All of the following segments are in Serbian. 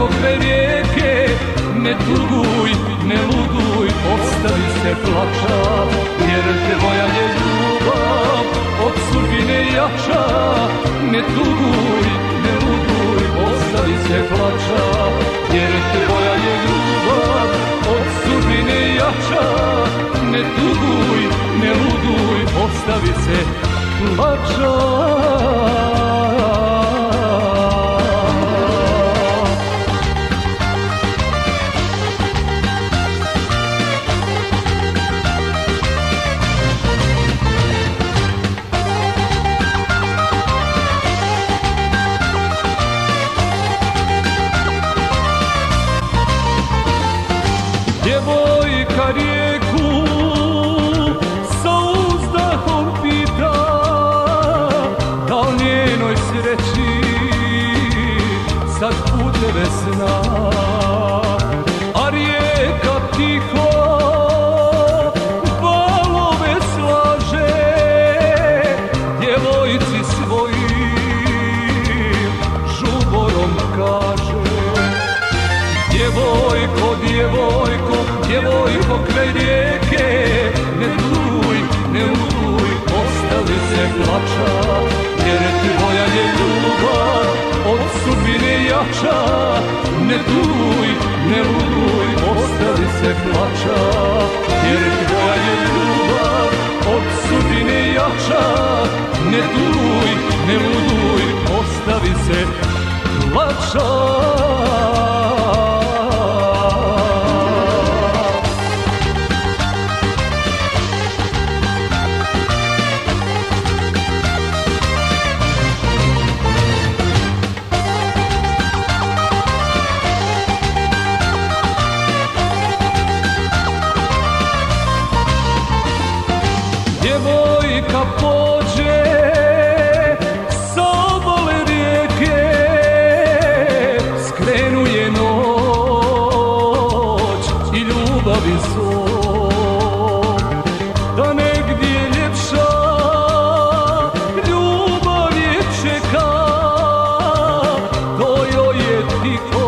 pokraj rijeke, ne tuguj, ne luduj, ostavi se plača, jer tvoja je ljubav od sudbine jača. Ne tuguj, ne luduj, ostavi se plača, jer tvoja je ljubav od sudbine jača. Ne tuguj, ne luduj, ostavi se plača. Djevojka rijeku sa uzdahom pita, da o njenoj sreći sad puteve zna, a rijeka tiho valove slaže, djevojci svojim žuborom kaže: djevojko, djevojko, djevojko kraj rijeke, ne tuguj, ne luduj, ostavi se plača, jer tvoja je ljubav od sudbine jača. Ne tuguj, ne luduj, ostavi se plača, jer tvoja je ljubav od sudbine jača. Ne tuguj, ne luduj, ostavi se plača. Djevojka pođe sa obale rijeke, skrenuje noć i ljubavi zov, da negdje ljepša ljubav je čeka, to joj je tiho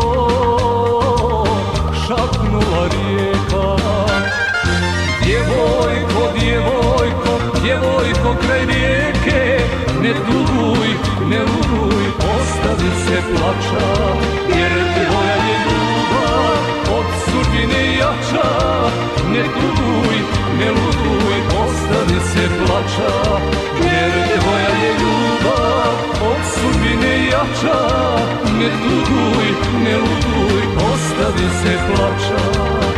šapnula rijeka. Djevojko, djevojko, djevojko kraj rijeke, ne tuguj, ne luduj, ostavi se plača, jer tvoja je ljubav od sudbine jača. Ne tuguj, ne luduj, ostavi se plača, jer tvoja je ljubav od sudbine jača. Ne tuguj, ne luduj, ostavi se plača.